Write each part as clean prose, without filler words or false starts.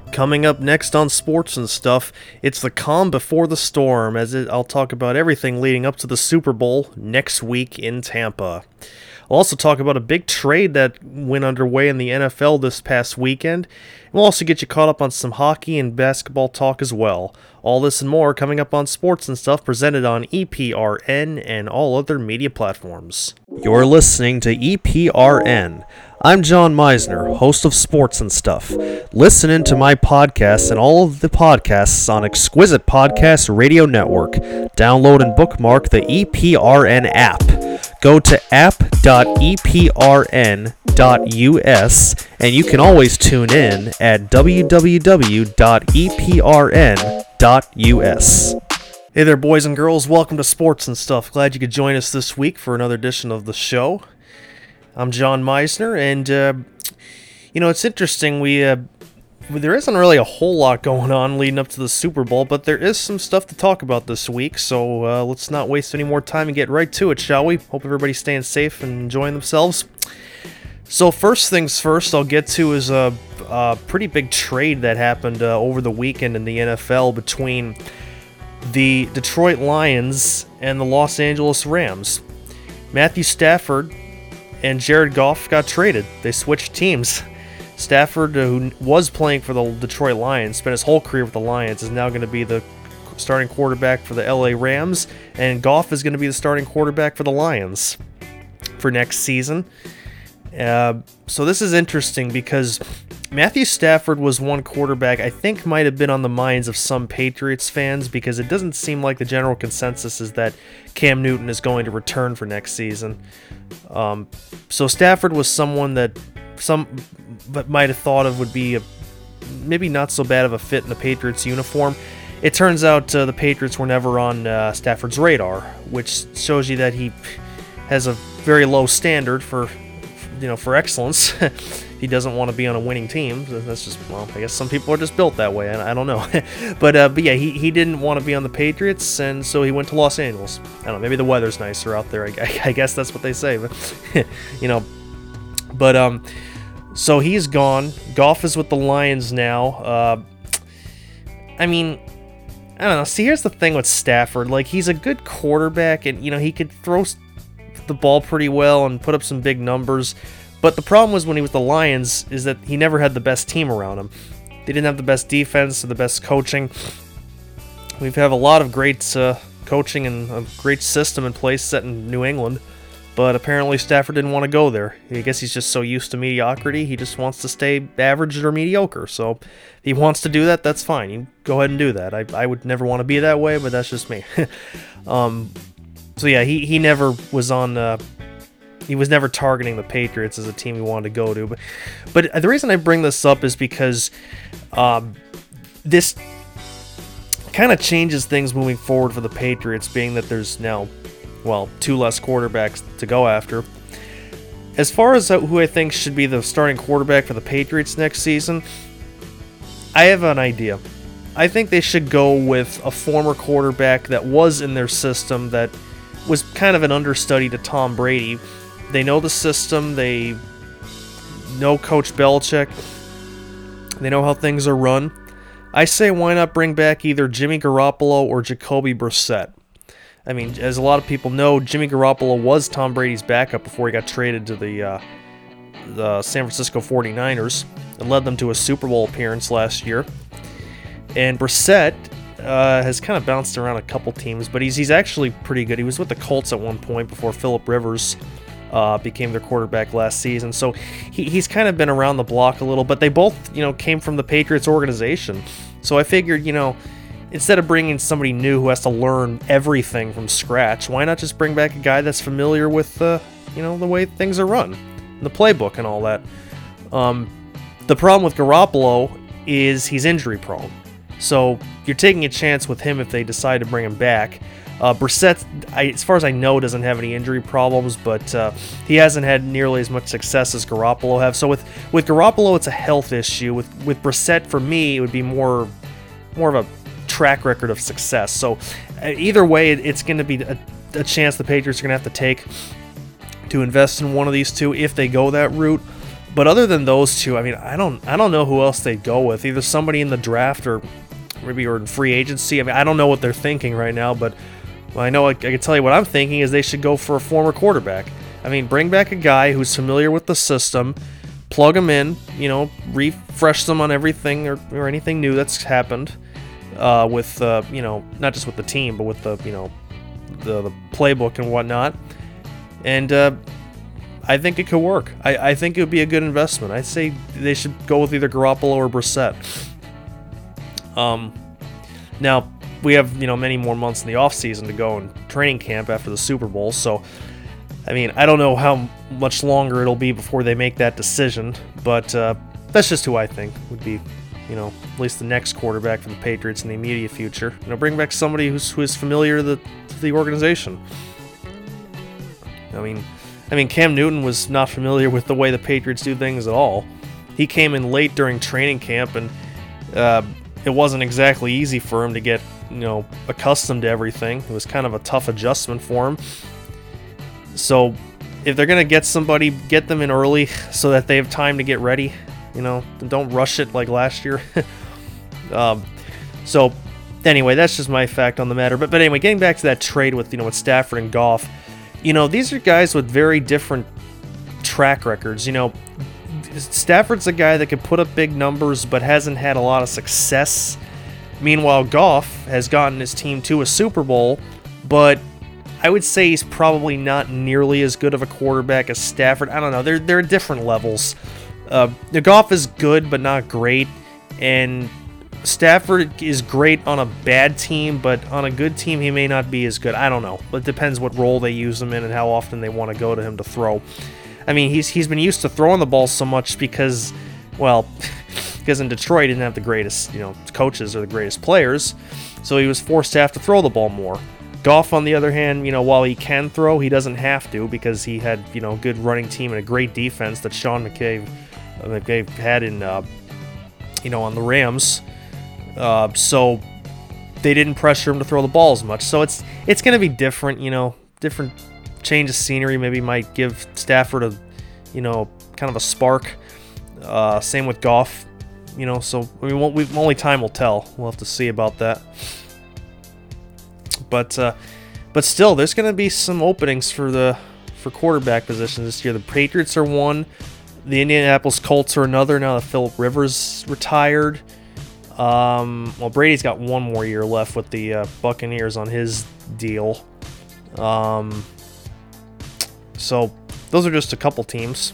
Coming up next on Sports and Stuff, it's the calm before the storm, I'll talk about everything leading up to the Super Bowl next week in Tampa. I'll also talk about a big trade that went underway in the NFL this past weekend. We'll also get you caught up on some hockey and basketball talk as well. All this and more coming up on Sports and Stuff, presented on EPRN and all other media platforms. You're listening to EPRN. I'm John Meisner, host of Sports and Stuff. Listen in to my podcasts and all of the podcasts on Exquisite Podcast Radio Network. Download and bookmark the EPRN app. Go to app.eprn.us, and you can always tune in at www.eprn.us. Hey there, boys and girls. Welcome to Sports and Stuff. Glad you could join us this week for another edition of the show. I'm John Meisner, and, it's interesting. There isn't really a whole lot going on leading up to the Super Bowl, but there is some stuff to talk about this week, so let's not waste any more time and get right to it, shall we? Hope everybody's staying safe and enjoying themselves. So first things first, I'll get to is a pretty big trade that happened over the weekend in the NFL between the Detroit Lions and the Los Angeles Rams. Matthew Stafford and Jared Goff got traded. They switched teams. Stafford, who was playing for the Detroit Lions, spent his whole career with the Lions, is now going to be the starting quarterback for the LA Rams, and Goff is going to be the starting quarterback for the Lions for next season. So this is interesting because Matthew Stafford was one quarterback I think might have been on the minds of some Patriots fans, because it doesn't seem like the general consensus is that Cam Newton is going to return for next season. So Stafford was someone that some might have thought of would be maybe not so bad of a fit in the Patriots uniform. It turns out the Patriots were never on Stafford's radar, which shows you that he has a very low standard for excellence. He doesn't want to be on a winning team. That's just, I guess some people are just built that way. I don't know. but yeah, he didn't want to be on the Patriots, and so he went to Los Angeles. I don't know, maybe the weather's nicer out there. I guess that's what they say. But, so he's gone. Goff is with the Lions now. I don't know. See, here's the thing with Stafford. Like, he's a good quarterback, and, he could throw the ball pretty well and put up some big numbers. But the problem was when he was with the Lions is that he never had the best team around him. They didn't have the best defense or the best coaching. We have a lot of great coaching and a great system in place set in New England. But apparently Stafford didn't want to go there. I guess he's just so used to mediocrity, he just wants to stay average or mediocre. So if he wants to do that, that's fine. You go ahead and do that. I would never want to be that way, but that's just me. So yeah, he never was on... He was never targeting the Patriots as a team he wanted to go to. But the reason I bring this up is because this kind of changes things moving forward for the Patriots, being that there's now, two less quarterbacks to go after. As far as who I think should be the starting quarterback for the Patriots next season, I have an idea. I think they should go with a former quarterback that was in their system that was kind of an understudy to Tom Brady. They know the system, they know Coach Belichick, they know how things are run. I say why not bring back either Jimmy Garoppolo or Jacoby Brissett. As a lot of people know, Jimmy Garoppolo was Tom Brady's backup before he got traded to the San Francisco 49ers and led them to a Super Bowl appearance last year. And Brissett has kind of bounced around a couple teams, but he's actually pretty good. He was with the Colts at one point before Phillip Rivers became their quarterback last season. So he's kind of been around the block a little, but they both, came from the Patriots organization. So I figured, instead of bringing somebody new who has to learn everything from scratch, why not just bring back a guy that's familiar with the way things are run, the playbook and all that. The problem with Garoppolo is he's injury prone. So you're taking a chance with him if they decide to bring him back. Brissett, as far as I know, doesn't have any injury problems, but he hasn't had nearly as much success as Garoppolo have. So with Garoppolo, it's a health issue. With Brissett, for me, it would be more of a track record of success. So either way, it's going to be a chance the Patriots are going to have to take to invest in one of these two if they go that route. But other than those two, I mean, I don't know who else they'd go with. Either somebody in the draft or maybe in free agency. I mean, I don't know what they're thinking right now, but I know I can tell you what I'm thinking is they should go for a former quarterback. I mean, bring back a guy who's familiar with the system, plug him in, refresh them on everything or anything new that's happened with, not just with the team, but with the playbook and whatnot. And I think it could work. I think it would be a good investment. I'd say they should go with either Garoppolo or Brissett. Now, we have, many more months in the offseason to go in training camp after the Super Bowl, so, I mean, I don't know how much longer it'll be before they make that decision, but that's just who I think would be, at least the next quarterback for the Patriots in the immediate future. Bring back somebody who is familiar to the organization. I mean, Cam Newton was not familiar with the way the Patriots do things at all. He came in late during training camp, and it wasn't exactly easy for him to get, accustomed to everything. It was kind of a tough adjustment for him. So, if they're going to get somebody, get them in early so that they have time to get ready. Don't rush it like last year. So, anyway, that's just my fact on the matter. But anyway, getting back to that trade with, with Stafford and Goff. These are guys with very different track records. Stafford's a guy that can put up big numbers but hasn't had a lot of success. Meanwhile, Goff has gotten his team to a Super Bowl, but I would say he's probably not nearly as good of a quarterback as Stafford. I don't know. They're different levels. Goff is good but not great, and Stafford is great on a bad team, but on a good team he may not be as good. I don't know. It depends what role they use him in and how often they want to go to him to throw. I mean, he's been used to throwing the ball so much because in Detroit he didn't have the greatest, coaches or the greatest players, so he was forced to have to throw the ball more. Goff, on the other hand, while he can throw, he doesn't have to because he had, a good running team and a great defense that Sean McVay had in, on the Rams. So they didn't pressure him to throw the ball as much. So it's going to be different, different change of scenery maybe might give Stafford a, kind of a spark. Same with Goff, so only time will tell. We'll have to see about that. But still, there's going to be some openings for quarterback positions this year. The Patriots are one. The Indianapolis Colts are another now that Phillip Rivers retired. Brady's got one more year left with the Buccaneers on his deal. So those are just a couple teams.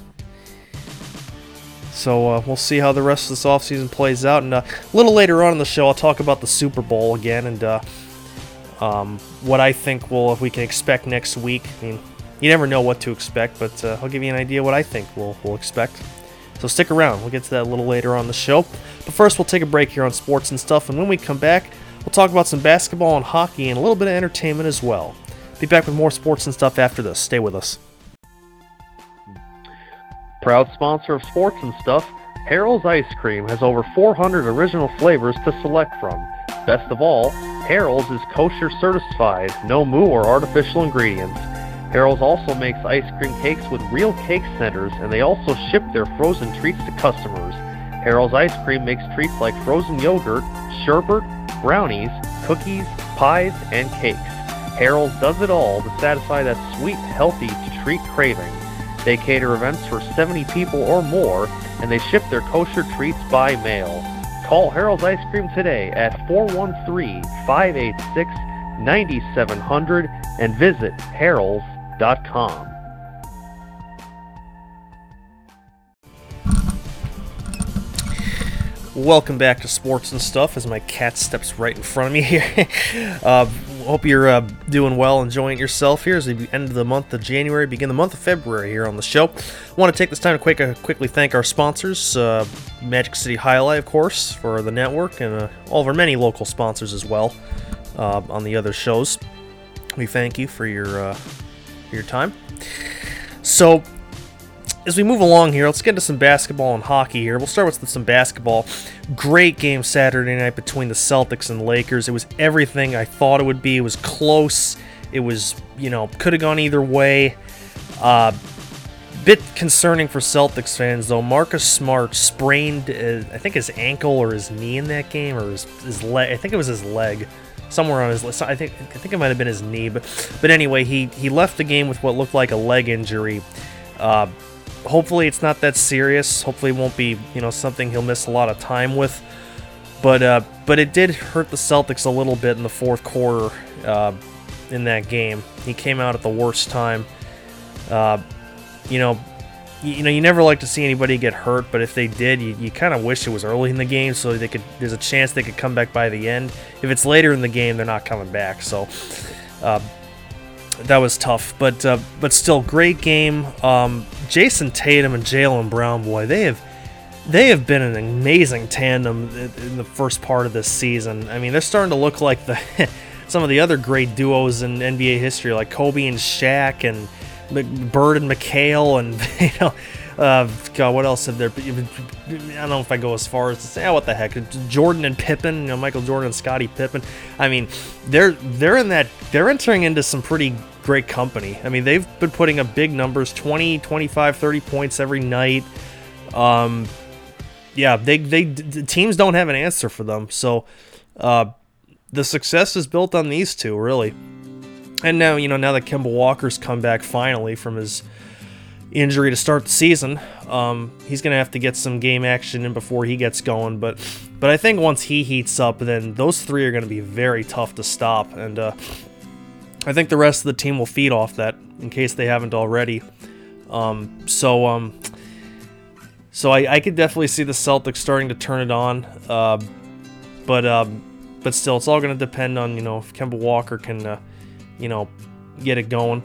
So we'll see how the rest of this offseason plays out. And a little later on in the show, I'll talk about the Super Bowl again and what I think if we can expect next week. I mean, you never know what to expect, but I'll give you an idea what I think we'll expect. So stick around. We'll get to that a little later on the show. But first, we'll take a break here on Sports and Stuff, and when we come back, we'll talk about some basketball and hockey and a little bit of entertainment as well. Be back with more Sports and Stuff after this. Stay with us. Proud sponsor of Sports and Stuff, Harold's Ice Cream has over 400 original flavors to select from. Best of all, Harold's is kosher certified, no moo or artificial ingredients. Harold's also makes ice cream cakes with real cake centers, and they also ship their frozen treats to customers. Harold's Ice Cream makes treats like frozen yogurt, sherbet, brownies, cookies, pies, and cakes. Harold's does it all to satisfy that sweet, healthy treat craving. They cater events for 70 people or more, and they ship their kosher treats by mail. Call Harold's Ice Cream today at 413-586-9700 and visit harolds.com. Welcome back to Sports and Stuff as my cat steps right in front of me here. Hope you're doing well, enjoying yourself here as we end the month of January, begin the month of February here on the show. I want to take this time to quickly thank our sponsors, Magic City Highlight, of course, for the network, and all of our many local sponsors as well on the other shows. We thank you for your time. So, as we move along here, let's get into some basketball and hockey here. We'll start with some basketball. Great game Saturday night between the Celtics and Lakers. It was everything I thought it would be. It was close. It was, could have gone either way. bit concerning for Celtics fans, though. Marcus Smart sprained, I think, his ankle or his knee in that game, or his leg. I think it was his leg, somewhere on his leg. I think it might have been his knee, but anyway, he left the game with what looked like a leg injury. Hopefully, it's not that serious. Hopefully, it won't be something he'll miss a lot of time with. But it did hurt the Celtics a little bit in the fourth quarter in that game. He came out at the worst time. You never like to see anybody get hurt, but if they did, you kind of wish it was early in the game so there's a chance they could come back by the end. If it's later in the game, they're not coming back. So that was tough, but still, great game. Jason Tatum and Jaylen Brown, boy, they have been an amazing tandem in the first part of this season. I mean, they're starting to look like some of the other great duos in NBA history, like Kobe and Shaq and Bird and McHale, and God, what else have there? I don't know if I go as far as to say, what the heck, Jordan and Pippen, Michael Jordan and Scottie Pippen. I mean, they're entering into some pretty great company. I mean, they've been putting up big numbers, 20, 25, 30 points every night. Yeah, the teams don't have an answer for them. So the success is built on these two, really. And now, now that Kemba Walker's come back finally from his injury to start the season, he's going to have to get some game action in before he gets going. But I think once he heats up, then those three are going to be very tough to stop. And I think the rest of the team will feed off that, in case they haven't already. So I could definitely see the Celtics starting to turn it on. But still, it's all going to depend on, if Kemba Walker can... get it going.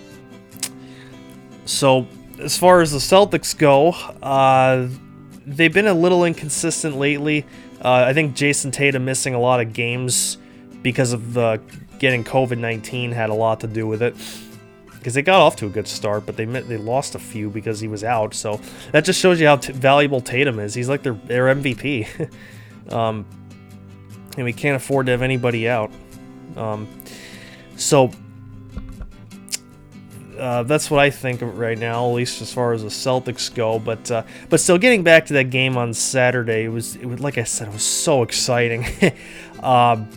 So, as far as the Celtics go, they've been a little inconsistent lately. I think Jason Tatum missing a lot of games because of getting COVID-19 had a lot to do with it. Because they got off to a good start, but they lost a few because he was out. So that just shows you how valuable Tatum is. He's like their MVP. And we can't afford to have anybody out. So that's what I think of right now, at least as far as the Celtics go. But still, getting back to that game on Saturday, it was like I said, it was so exciting. And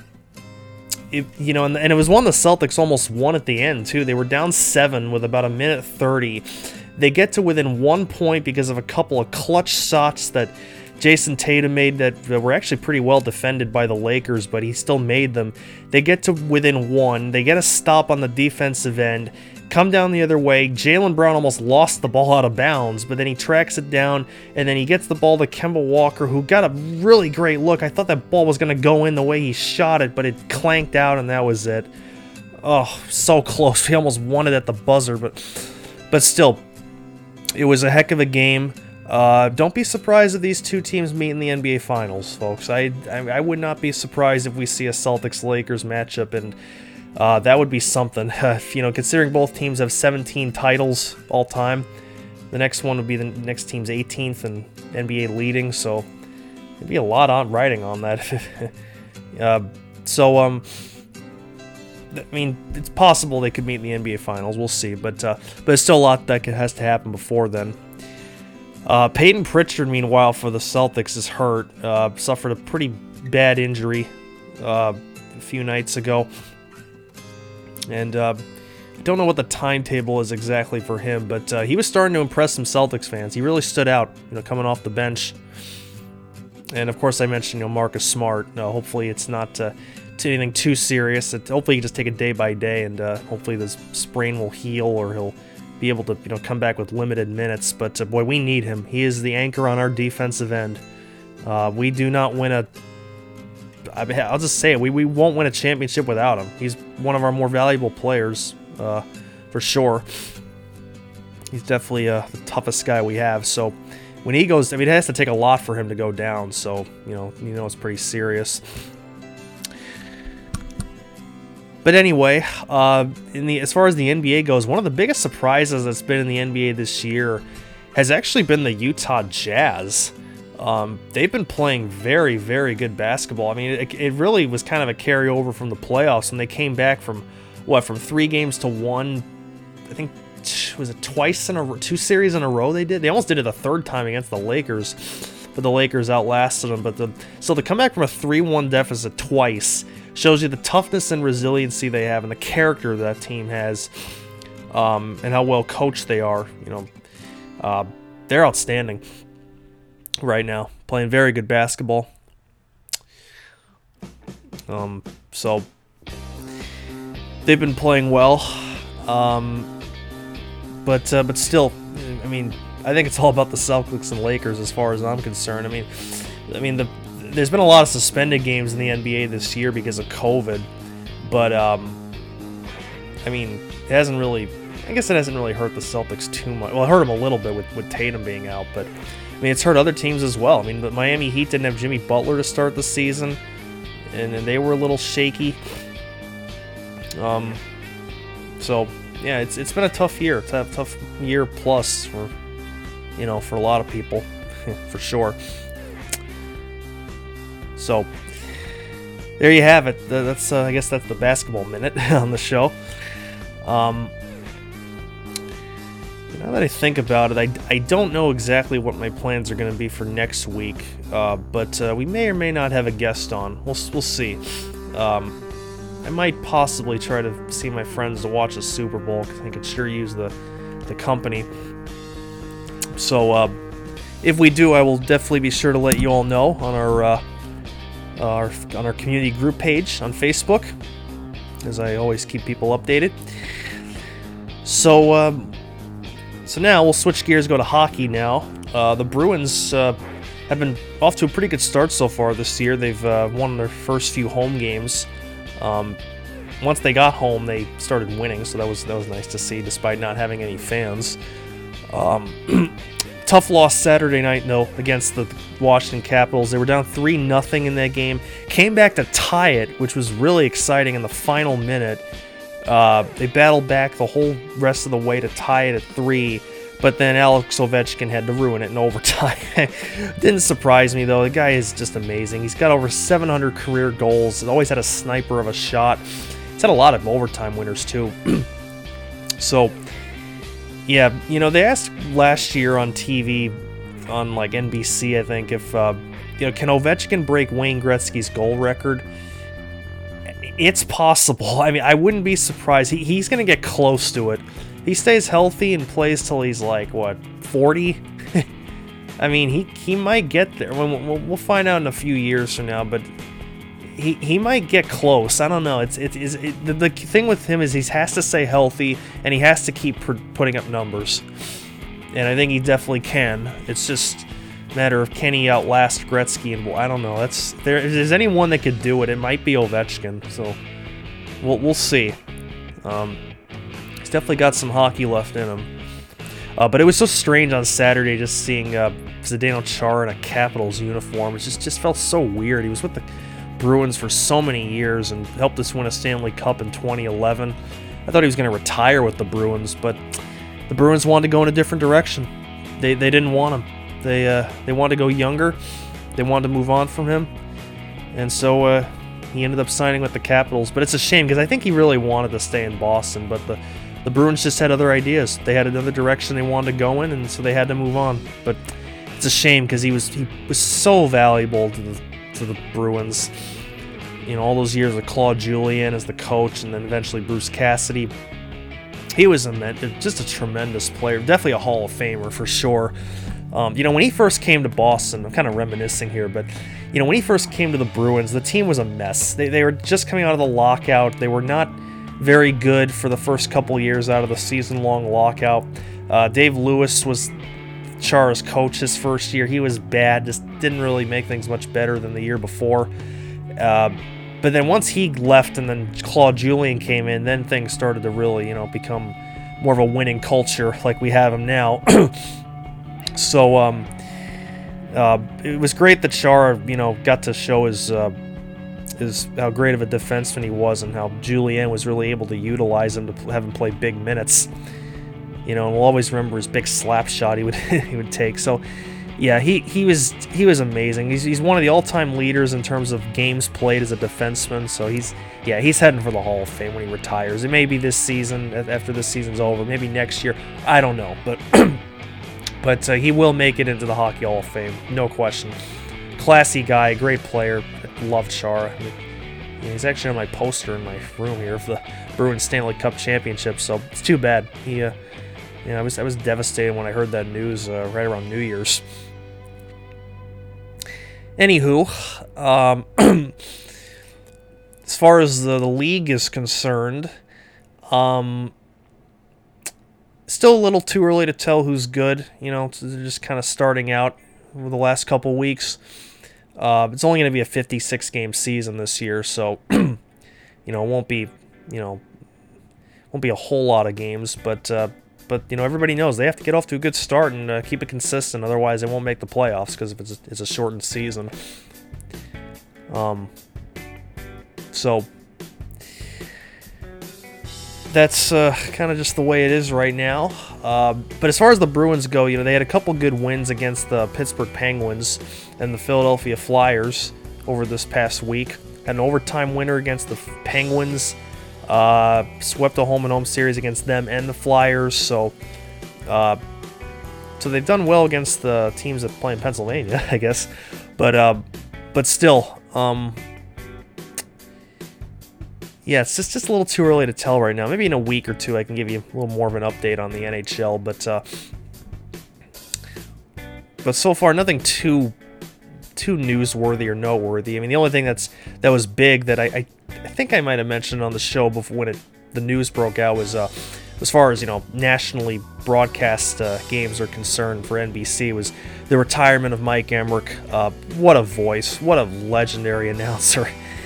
it was one the Celtics almost won at the end too. They were down 7 with about a minute 30. They get to within 1 point because of a couple of clutch shots that Jason Tatum made that were actually pretty well defended by the Lakers, but he still made them. They get to within 1. They get a stop on the defensive end, come down the other way. Jaylen Brown almost lost the ball out of bounds, but then he tracks it down, and then he gets the ball to Kemba Walker, who got a really great look. I thought that ball was going to go in the way he shot it, but it clanked out, and that was it. Oh, so close. He almost won it at the buzzer, but still, it was a heck of a game. Don't be surprised if these two teams meet in the NBA Finals, folks. I would not be surprised if we see a Celtics-Lakers matchup, and that would be something. Considering both teams have 17 titles all time, the next one would be the next team's 18th in NBA leading, so there'd be a lot on riding on that. I mean, it's possible they could meet in the NBA Finals. We'll see, but there's still a lot that has to happen before then. Peyton Pritchard, meanwhile, for the Celtics is hurt. Suffered a pretty bad injury a few nights ago. And I don't know what the timetable is exactly for him, but he was starting to impress some Celtics fans. He really stood out, coming off the bench. And, of course, I mentioned, Marcus Smart. Hopefully it's not anything too serious. Hopefully he can just take it day by day, and hopefully this sprain will heal, or he'll be able to come back with limited minutes. But boy, we need him. He is the anchor on our defensive end. We do not win I'll just say it, we won't win a championship without him. He's one of our more valuable players, for sure. He's definitely the toughest guy we have. So when he goes, it has to take a lot for him to go down. So it's pretty serious. But anyway, as far as the NBA goes, one of the biggest surprises that's been in the NBA this year has actually been the Utah Jazz. They've been playing very, very good basketball. I mean, it really was kind of a carryover from the playoffs when they came back from 3 games to 1. I think was it twice in a 2 series in a row they did? They almost did it a third time against the Lakers, but the Lakers outlasted them. So to come back from a 3-1 deficit twice shows you the toughness and resiliency they have and the character that team has, and how well coached they are. They're outstanding right now, playing very good basketball. So they've been playing well, but still, I mean, I think it's all about the Celtics and Lakers as far as I'm concerned. I mean, there's been a lot of suspended games in the NBA this year because of COVID, but I mean, it hasn't really. I guess it hasn't really hurt the Celtics too much. Well, it hurt them a little bit with Tatum being out, but I mean, it's hurt other teams as well. I mean, the Miami Heat didn't have Jimmy Butler to start the season, and they were a little shaky. So yeah, it's been a tough year. It's a tough year plus for a lot of people, for sure. So there you have it. That's I guess that's the basketball minute on the show. Now that I think about it, I don't know exactly what my plans are going to be for next week, but we may or may not have a guest on. We'll see. I might possibly try to see my friends to watch the Super Bowl, because I could sure use the company. So if we do, I will definitely be sure to let you all know on our community group page on Facebook, as I always keep people updated. So now we'll switch gears, go to hockey now. The Bruins have been off to a pretty good start so far this year. They've won their first few home games. Once they got home, they started winning, so that was nice to see, despite not having any fans. Tough loss Saturday night, though, against the Washington Capitals. They were down 3-0 in that game. Came back to tie it, which was really exciting in the final minute. They battled back the whole rest of the way to tie it at 3, but then Alex Ovechkin had to ruin it in overtime. Didn't surprise me, though. The guy is just amazing. He's got over 700 career goals. He's always had a sniper of a shot. He's had a lot of overtime winners, too. So, yeah, they asked last year on TV, on like NBC, I think, if, can Ovechkin break Wayne Gretzky's goal record? It's possible. I mean, I wouldn't be surprised. He's going to get close to it. He stays healthy and plays till he's like, 40? I mean, he might get there. We'll find out in a few years from now, but he might get close. I don't know. The thing with him is he has to stay healthy, and he has to keep putting up numbers. And I think he definitely can. It's just matter of can he outlast Gretzky, and I don't know. If there's anyone that could do it, it might be Ovechkin. So we'll see. He's definitely got some hockey left in him. But it was so strange on Saturday just seeing Zdeno Chara in a Capitals uniform. It just felt so weird. He was with the Bruins for so many years and helped us win a Stanley Cup in 2011. I thought he was going to retire with the Bruins, but the Bruins wanted to go in a different direction. They didn't want him. They wanted to go younger. They wanted to move on from him. And so he ended up signing with the Capitals. But it's a shame because I think he really wanted to stay in Boston. But the Bruins just had other ideas. They had another direction they wanted to go in, and so they had to move on. But it's a shame because he was so valuable to the Bruins. All those years with Claude Julien as the coach, and then eventually Bruce Cassidy. He was just a tremendous player. Definitely a Hall of Famer for sure. When he first came to Boston, I'm kind of reminiscing here, but, when he first came to the Bruins, the team was a mess. They were just coming out of the lockout. They were not very good for the first couple years out of the season-long lockout. Dave Lewis was Chara's coach his first year. He was bad, just didn't really make things much better than the year before. But then once he left and then Claude Julien came in, then things started to really, become more of a winning culture like we have them now. So it was great that Chara, got to show his how great of a defenseman he was, and how Julien was really able to utilize him to have him play big minutes. And we'll always remember his big slap shot he would take. So, Yeah, he was amazing. He's one of the all-time leaders in terms of games played as a defenseman. So he's heading for the Hall of Fame when he retires. It may be this season, after this season's over, maybe next year. I don't know, but but he will make it into the Hockey Hall of Fame, no question. Classy guy, great player. Loved Chara. He's actually on my poster in my room here of the Bruins Stanley Cup Championship. So it's too bad. I was devastated when I heard that news right around New Year's. Anywho, as far as the league is concerned, still a little too early to tell who's good. They're just kind of starting out over the last couple weeks. It's only going to be a 56-game season this year, so it won't be a whole lot of games, but everybody knows they have to get off to a good start and keep it consistent. Otherwise, they won't make the playoffs because it's a shortened season. So that's kind of just the way it is right now. But as far as the Bruins go, they had a couple good wins against the Pittsburgh Penguins and the Philadelphia Flyers over this past week. Had an overtime winner against the Penguins. Swept a home-and-home series against them and the Flyers. So they've done well against the teams that play in Pennsylvania, I guess. But still, it's just a little too early to tell right now. Maybe in a week or two I can give you a little more of an update on the NHL. But so far, nothing too newsworthy or noteworthy. I mean, the only thing that was big that I think I might have mentioned on the show before when the news broke out was as far as nationally broadcast games are concerned for NBC was the retirement of Mike Emrick. What a voice! What a legendary announcer!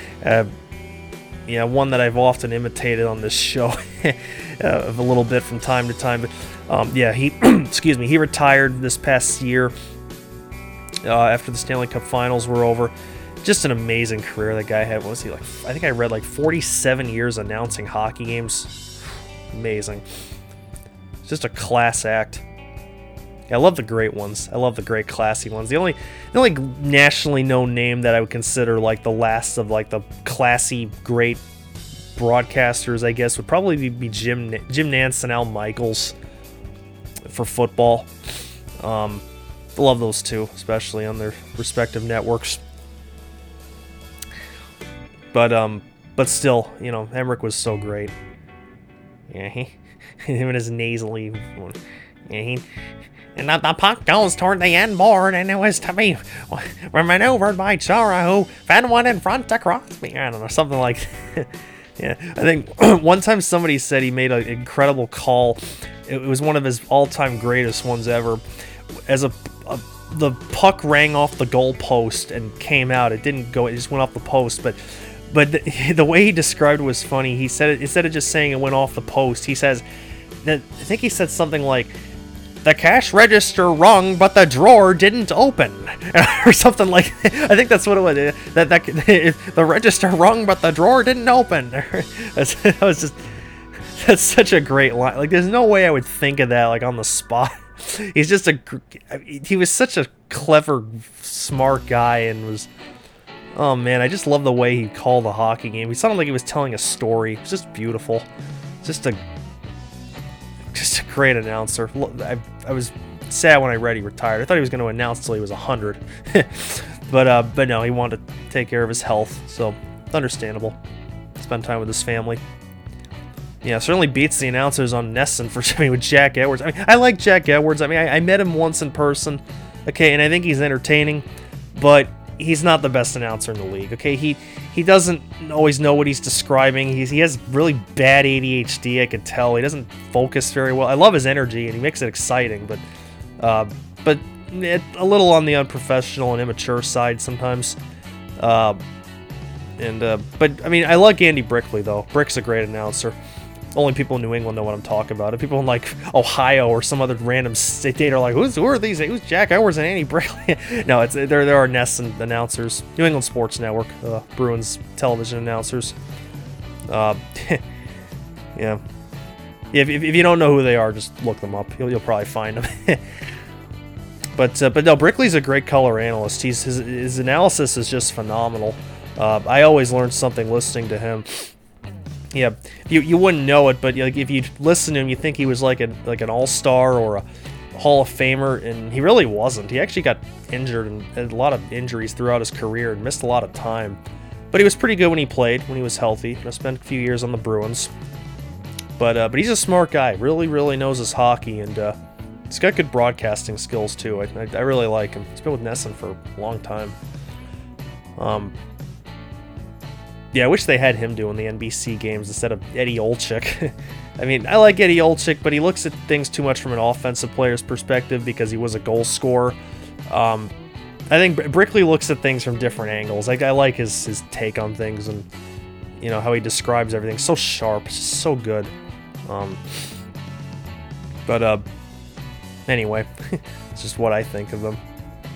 One that I've often imitated on this show a little bit from time to time. But he excuse me, he retired this past year after the Stanley Cup Finals were over. Just an amazing career that guy had. What was he like? I think I read 47 years announcing hockey games. Amazing. Just a class act. I love the great ones. I love the great classy ones. The only nationally known name that I would consider the last of the classy great broadcasters, I guess, would probably be Jim Nantz and Al Michaels for football. I love those two, especially on their respective networks. But still, Emrick was so great. Yeah, him and his nasally. Yeah, and the puck goes toward the end board, and it was to be maneuvered by Chara, who fed one in front to Crosby. I don't know, something like that. Yeah, I think one time somebody said he made an incredible call. It was one of his all-time greatest ones ever. As the puck rang off the goal post and came out. It didn't go. It just went off the post, but the way he described it was funny. He said it, instead of just saying it went off the post, he says that, I think he said something like, "The cash register rung, but the drawer didn't open," or something like that. I think that's what it was. That the register rung, but the drawer didn't open. That's such a great line. There's no way I would think of that on the spot. He was such a clever, smart guy, and was. Oh man, I just love the way he called the hockey game. He sounded like he was telling a story. It was just beautiful. Just a great announcer. I was sad when I read he retired. I thought he was going to announce till he was 100. but no, he wanted to take care of his health, so understandable. Spend time with his family. Yeah, certainly beats the announcers on NESN with Jack Edwards. I mean, I like Jack Edwards. I mean, I met him once in person, okay, and I think he's entertaining, but he's not the best announcer in the league, okay? He doesn't always know what he's describing. He has really bad ADHD, I could tell. He doesn't focus very well. I love his energy, and he makes it exciting, but a little on the unprofessional and immature side sometimes. But I mean, I like Andy Brickley, though. Brick's a great announcer. Only people in New England know what I'm talking about. If people in Ohio or some other random state are like, who are these? Who's Jack Edwards and Andy Brickley? No, there are NESN announcers, New England Sports Network, Bruins television announcers. Yeah. If you don't know who they are, just look them up. You'll probably find them. But no, Brickley's a great color analyst. His analysis is just phenomenal. I always learn something listening to him. Yeah, you wouldn't know it, but like if you listen to him, you think he was like an all-star or a Hall of Famer, and he really wasn't. He actually got injured and had a lot of injuries throughout his career and missed a lot of time. But he was pretty good when he played, when he was healthy. I spent a few years on the Bruins. But he's a smart guy. Really, really knows his hockey, and he's got good broadcasting skills too. I really like him. He's been with Nesson for a long time. Yeah, I wish they had him doing the NBC games instead of Eddie Olczyk. I mean, I like Eddie Olczyk, but he looks at things too much from an offensive player's perspective because he was a goal scorer. I think Brickley looks at things from different angles. I like his take on things and, you know, how he describes everything. So sharp, so good. Anyway, it's just what I think of them.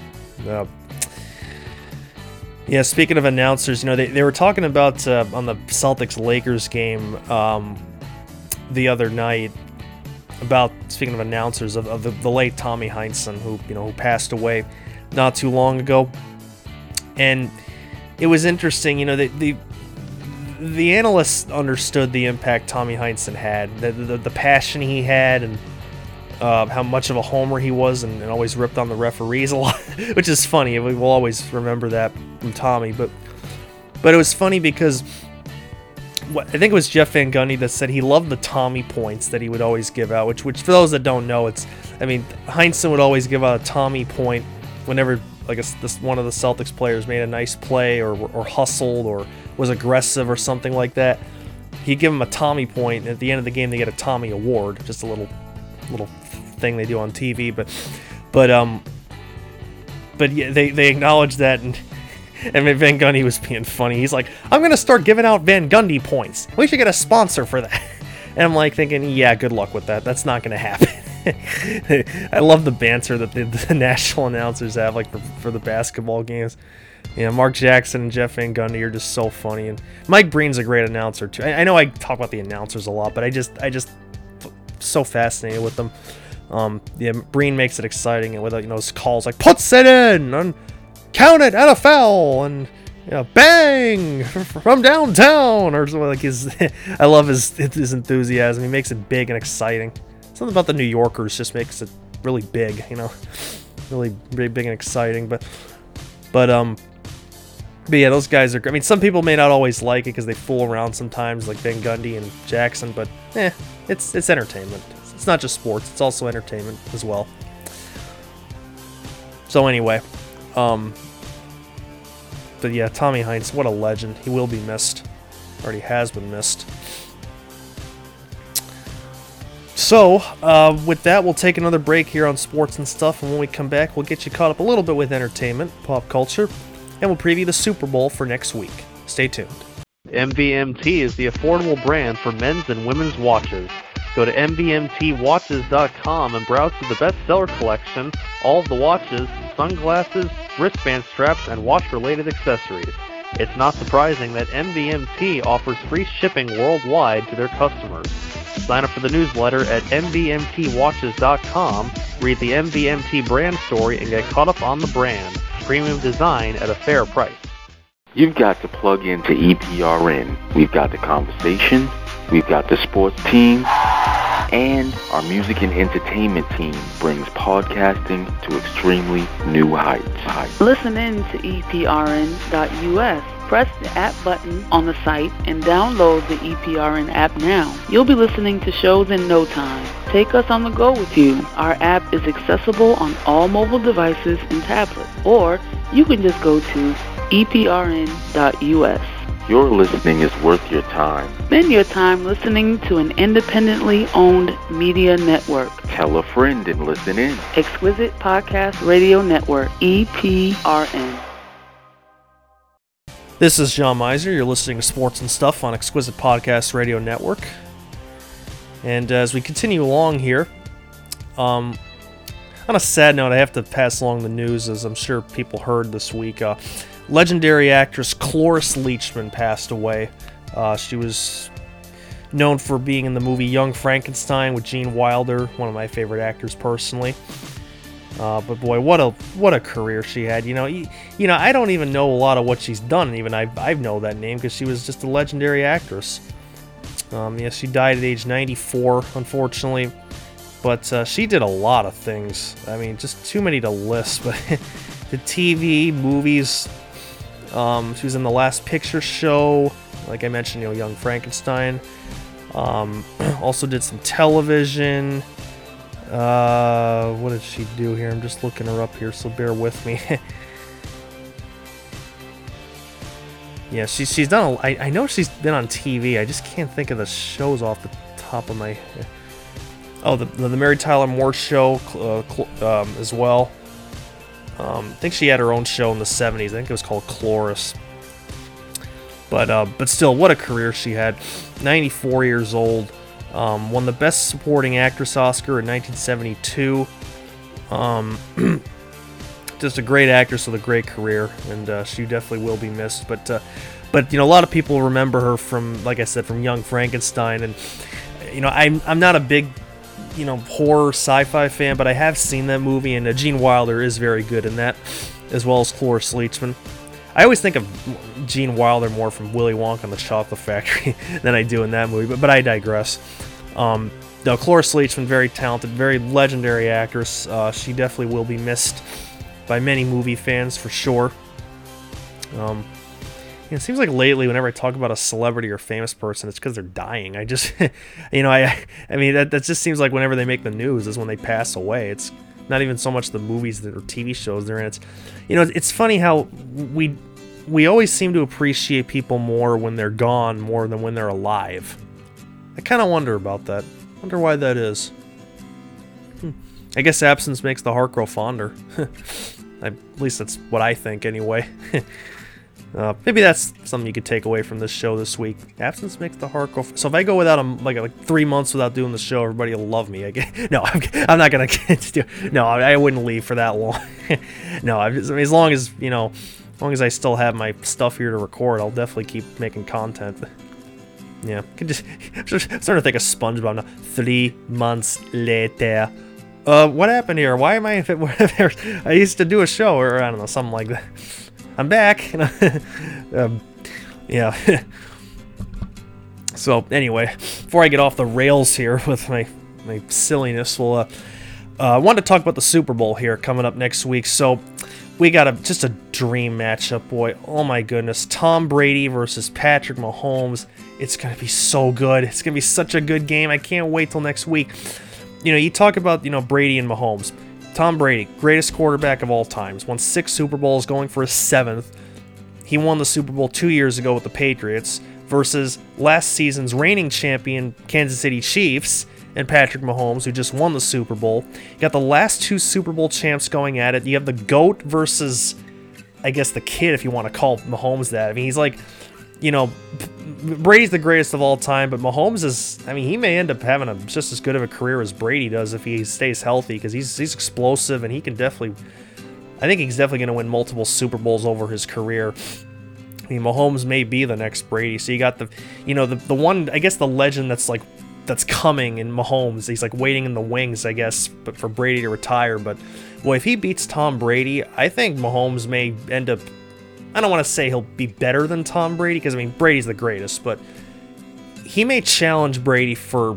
Yeah, speaking of announcers, you know, they were talking about on the Celtics-Lakers game the other night about, speaking of announcers, of the late Tommy Heinsohn, who passed away not too long ago. And it was interesting, you know, the analysts understood the impact Tommy Heinsohn had, the passion he had, and how much of a homer he was, and always ripped on the referees a lot, which is funny. We'll always remember that from Tommy. But it was funny because I think it was Jeff Van Gundy that said he loved the Tommy points that he would always give out. Which for those that don't know, Heinsohn would always give out a Tommy point whenever one of the Celtics players made a nice play or hustled or was aggressive or something like that. He'd give him a Tommy point, and at the end of the game they get a Tommy award, just a little thing they do on TV. But yeah, they acknowledged that, and Van Gundy was being funny. He's like, I'm gonna start giving out Van Gundy points. We should get a sponsor for that. And I'm like thinking, yeah, good luck with that. That's not gonna happen. I love the banter that the national announcers have, like for the basketball games. Yeah, Mark Jackson and Jeff Van Gundy are just so funny, and Mike Breen's a great announcer too. I know I talk about the announcers a lot, but I just so fascinated with them. Yeah, Breen makes it exciting, and with his calls like puts it in and count it and a foul and bang from downtown or something like his. I love his enthusiasm. He makes it big and exciting. Something about the New Yorkers just makes it really big, really big and exciting. But yeah, those guys are. I mean, some people may not always like it because they fool around sometimes, like Van Gundy and Jackson. But it's entertainment. It's not just sports; it's also entertainment as well. So anyway, but yeah, Tommy Heinsohn, what a legend. He will be missed. Already has been missed. So, with that, we'll take another break here on Sports and Stuff, and when we come back, we'll get you caught up a little bit with entertainment, pop culture, and we'll preview the Super Bowl for next week. Stay tuned. MVMT is the affordable brand for men's and women's watches. Go to MVMTwatches.com and browse through the bestseller collection, all of the watches, sunglasses, wristband straps, and watch-related accessories. It's not surprising that MVMT offers free shipping worldwide to their customers. Sign up for the newsletter at MVMTwatches.com, read the MVMT brand story, and get caught up on the brand. Premium design at a fair price. You've got to plug into EPRN. We've got the conversation, we've got the sports team, and our music and entertainment team brings podcasting to extremely new heights. Listen in to EPRN.us. Press the app button on the site and download the EPRN app now. You'll be listening to shows in no time. Take us on the go with you. Our app is accessible on all mobile devices and tablets, or you can just go to EPRN.us. Your listening is worth your time. Spend your time listening to an independently owned media network. Tell a friend and listen in. Exquisite Podcast Radio Network, EPRN. This is John Miser. You're listening to Sports and Stuff on Exquisite Podcast Radio Network. And as we continue along here, on a sad note, I have to pass along the news, as I'm sure people heard this week. Legendary actress Cloris Leachman passed away. She was known for being in the movie Young Frankenstein with Gene Wilder, one of my favorite actors personally. But boy, what a career she had. I don't even know a lot of what she's done. Even I know that name because she was just a legendary actress. She died at age 94, unfortunately. But she did a lot of things. I mean, just too many to list. But the TV, movies. She was in The Last Picture Show. Like I mentioned, Young Frankenstein. Also did some television. What did she do here? I'm just looking her up here, so bear with me. Yeah, she's done. I know she's been on TV. I just can't think of the shows off the top of my. Oh, the Mary Tyler Moore Show as well. I think she had her own show in the 70s. I think it was called Cloris. But still, what a career she had. 94 years old. Won the Best Supporting Actress Oscar in 1972. Just a great actress with a great career, and she definitely will be missed. But a lot of people remember her from, like I said, from Young Frankenstein. And I'm not a big horror sci-fi fan, but I have seen that movie, and Gene Wilder is very good in that, as well as Cloris Leachman. I always think of Gene Wilder more from Willy Wonka and the Chocolate Factory than I do in that movie, but I digress. Cloris Leachman, very talented, very legendary actress. She definitely will be missed by many movie fans for sure. It seems like lately, whenever I talk about a celebrity or famous person, it's because they're dying. I just, I mean, that just seems like whenever they make the news is when they pass away. It's not even so much the movies or TV shows they're in. It's, it's funny how we always seem to appreciate people more when they're gone more than when they're alive. I kind of wonder about that. Wonder why that is. I guess absence makes the heart grow fonder. At least that's what I think anyway. Maybe that's something you could take away from this show this week. Absence makes the heart go. So if I go without like 3 months without doing the show, everybody will love me. No, I'm not gonna do. No, I wouldn't leave for that long. No, as long as I still have my stuff here to record, I'll definitely keep making content. Yeah, I'm starting to think of SpongeBob now. 3 months later. What happened here? Why am I? I used to do a show, or I don't know, something like that. I'm back. Yeah. So anyway, before I get off the rails here with my silliness, I wanted to talk about the Super Bowl here coming up next week. So we got just a dream matchup, boy. Oh my goodness, Tom Brady versus Patrick Mahomes. It's gonna be so good. It's gonna be such a good game. I can't wait till next week. You talk about Brady and Mahomes. Tom Brady, greatest quarterback of all times, won 6 Super Bowls, going for his 7th. He won the Super Bowl 2 years ago with the Patriots versus last season's reigning champion Kansas City Chiefs and Patrick Mahomes, who just won the Super Bowl. You got the last 2 Super Bowl champs going at it. You have the GOAT versus, I guess, the kid, if you want to call Mahomes that. I mean, he's like, Brady's the greatest of all time, but Mahomes is, he may end up having just as good of a career as Brady does if he stays healthy, because he's explosive, and he can definitely, I think he's definitely going to win multiple Super Bowls over his career. Mahomes may be the next Brady. So you got the one, I guess, the legend that's coming in Mahomes. He's like waiting in the wings, I guess, but for Brady to retire. But boy, if he beats Tom Brady, I think Mahomes may end up, I don't want to say he'll be better than Tom Brady, because Brady's the greatest, but he may challenge Brady for,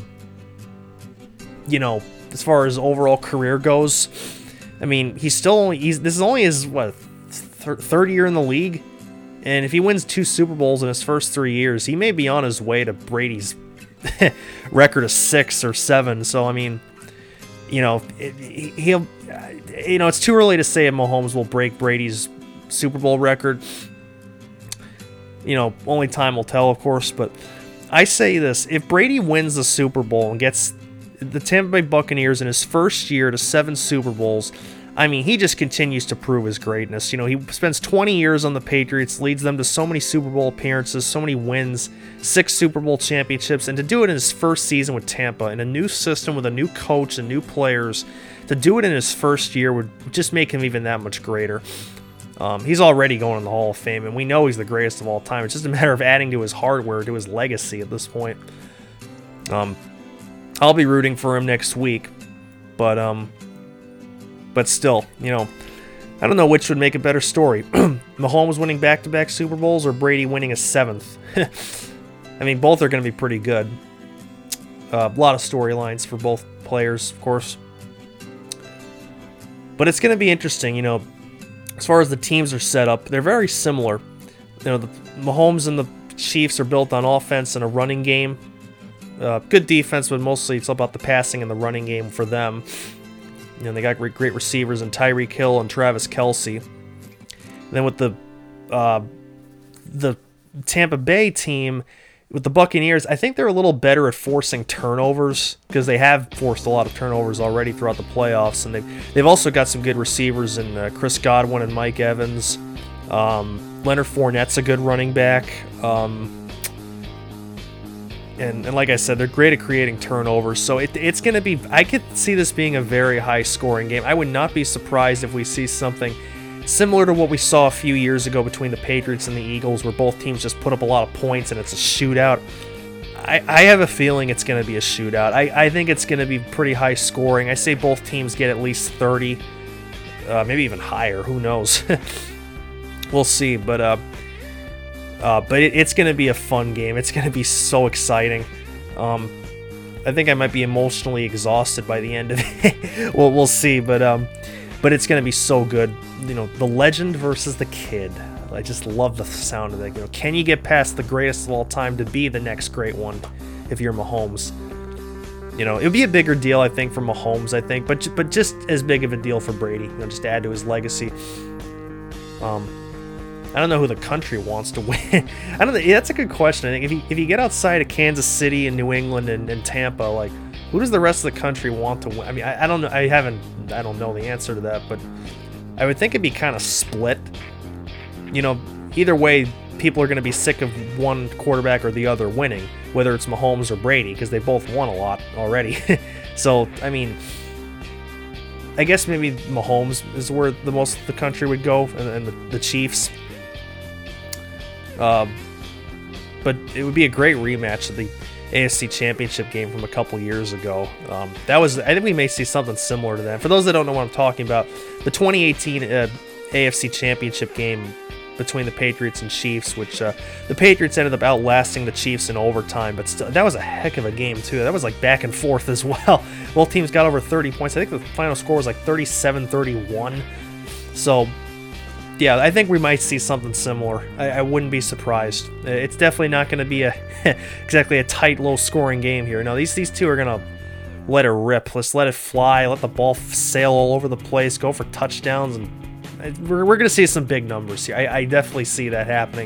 as far as overall career goes. This is only his third year in the league, and if he wins 2 Super Bowls in his first 3 years, he may be on his way to Brady's record of 6 or 7. So it's too early to say if Mahomes will break Brady's Super Bowl record. Only time will tell, of course, but I say this: if Brady wins the Super Bowl and gets the Tampa Bay Buccaneers in his first year to 7 Super Bowls, he just continues to prove his greatness. He spends 20 years on the Patriots, leads them to so many Super Bowl appearances, so many wins, 6 Super Bowl championships, and to do it in his first season with Tampa, in a new system with a new coach and new players, to do it in his first year would just make him even that much greater. He's already going in the Hall of Fame, and we know he's the greatest of all time. It's just a matter of adding to his hardware, to his legacy at this point. I'll be rooting for him next week, but But still, I don't know which would make a better story. Mahomes winning back-to-back Super Bowls or Brady winning a 7th. I mean, both are going to be pretty good. A lot of storylines for both players, of course. But it's going to be interesting, as far as the teams are set up, they're very similar. The Mahomes and the Chiefs are built on offense and a running game. Good defense, but mostly it's all about the passing and the running game for them. They got great receivers in Tyreek Hill and Travis Kelce. And then with the Tampa Bay team, with the Buccaneers, I think they're a little better at forcing turnovers because they have forced a lot of turnovers already throughout the playoffs, and they've also got some good receivers in Chris Godwin and Mike Evans. Leonard Fournette's a good running back. And like I said, they're great at creating turnovers. So it's going to be... I could see this being a very high-scoring game. I would not be surprised if we see something similar to what we saw a few years ago between the Patriots and the Eagles, where both teams just put up a lot of points and it's a shootout. I have a feeling it's going to be a shootout. I think it's going to be pretty high-scoring. I say both teams get at least 30, maybe even higher. Who knows? We'll see, but it's going to be a fun game. It's going to be so exciting. I think I might be emotionally exhausted by the end of it. We'll see, but it's going to be so good. The legend versus the kid. I just love the sound of that. Can you get past the greatest of all time to be the next great one if you're Mahomes? It would be a bigger deal, I think, for Mahomes, but just as big of a deal for Brady, just to add to his legacy. I don't know who the country wants to win. I don't know. That's a good question. I think if you get outside of Kansas City and New England and Tampa, like, who does the rest of the country want to win? I mean, I don't know. I don't know the answer to that, but I would think it'd be kind of split. Either way, people are going to be sick of one quarterback or the other winning, whether it's Mahomes or Brady, because they both won a lot already. So, I mean, I guess maybe Mahomes is where the most of the country would go, and the Chiefs. But it would be a great rematch of the AFC Championship game from a couple years ago. I think we may see something similar to that. For those that don't know what I'm talking about, the 2018 AFC Championship game between the Patriots and Chiefs, which the Patriots ended up outlasting the Chiefs in overtime, but still, that was a heck of a game too. That was like back and forth as well. Both teams got over 30 points. I think the final score was like 37-31. So, yeah, I think we might see something similar. I wouldn't be surprised. It's definitely not going to be exactly a tight, low-scoring game here. No, these two are going to let it rip. Let's let it fly. Let the ball sail all over the place. Go for touchdowns, and we're going to see some big numbers here. I definitely see that happening.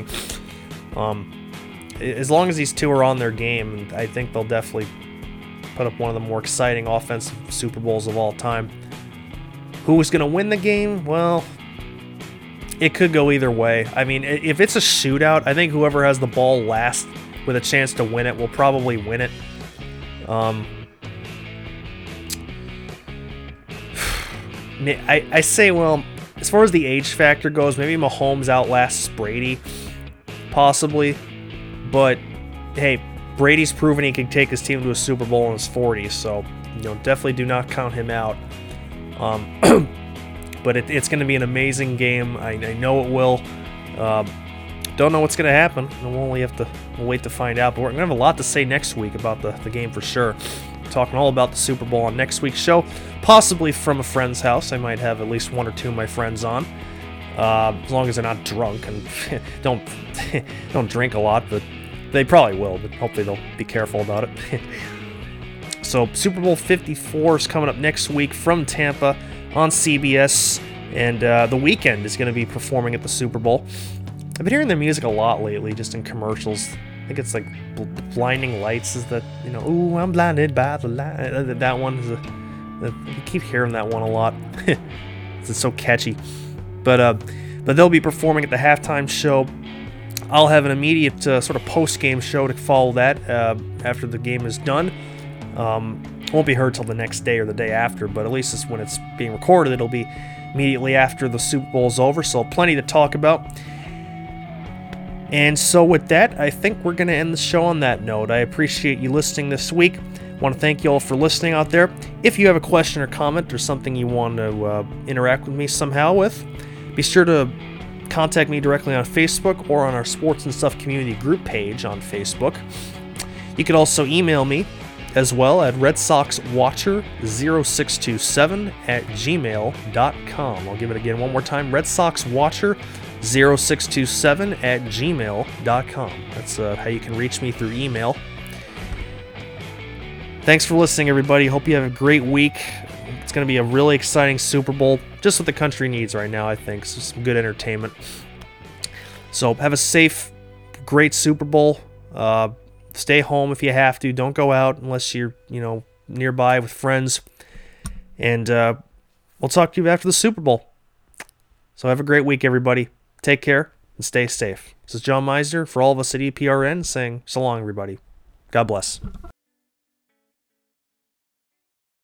As long as these two are on their game, I think they'll definitely put up one of the more exciting offensive Super Bowls of all time. Who's going to win the game? Well, it could go either way. I mean, if it's a shootout, I think whoever has the ball last with a chance to win it will probably win it. I say, well, as far as the age factor goes, maybe Mahomes outlasts Brady, possibly. But, hey, Brady's proven he can take his team to a Super Bowl in his 40s, so definitely do not count him out. But it's going to be an amazing game. I know it will. Don't know what's going to happen. We'll only have to wait to find out. But we're going to have a lot to say next week about the game for sure. Talking all about the Super Bowl on next week's show, possibly from a friend's house. I might have at least one or two of my friends on, as long as they're not drunk and don't drink a lot. But they probably will. But hopefully they'll be careful about it. So Super Bowl 54 is coming up next week from Tampa on CBS, and The Weeknd is going to be performing at the Super Bowl. I've been hearing their music a lot lately, just in commercials. I think it's like Blinding Lights is that, ooh, I'm blinded by the light. That one is I keep hearing that one a lot. It's so catchy. But they'll be performing at the halftime show. I'll have an immediate sort of post-game show to follow that after the game is done. Won't be heard till the next day or the day after, but at least it's when it's being recorded, it'll be immediately after the Super Bowl's over, so plenty to talk about. And so with that, I think we're going to end the show on that note. I appreciate you listening this week. Want to thank you all for listening out there. If you have a question or comment or something you want to interact with me somehow with, be sure to contact me directly on Facebook or on our Sports and Stuff community group page on Facebook. You could also email me as well at redsoxwatcher0627@gmail.com. I'll give it again one more time, redsoxwatcher0627@gmail.com. That's how you can reach me through email. Thanks for listening, everybody. Hope you have a great week. It's going to be a really exciting Super Bowl, just what the country needs right now, I think. So some good entertainment. So have a safe, great Super Bowl. Stay home if you have to. Don't go out unless you're, nearby with friends. And we'll talk to you after the Super Bowl. So have a great week, everybody. Take care and stay safe. This is John Meisner for all of us at EPRN saying so long, everybody. God bless.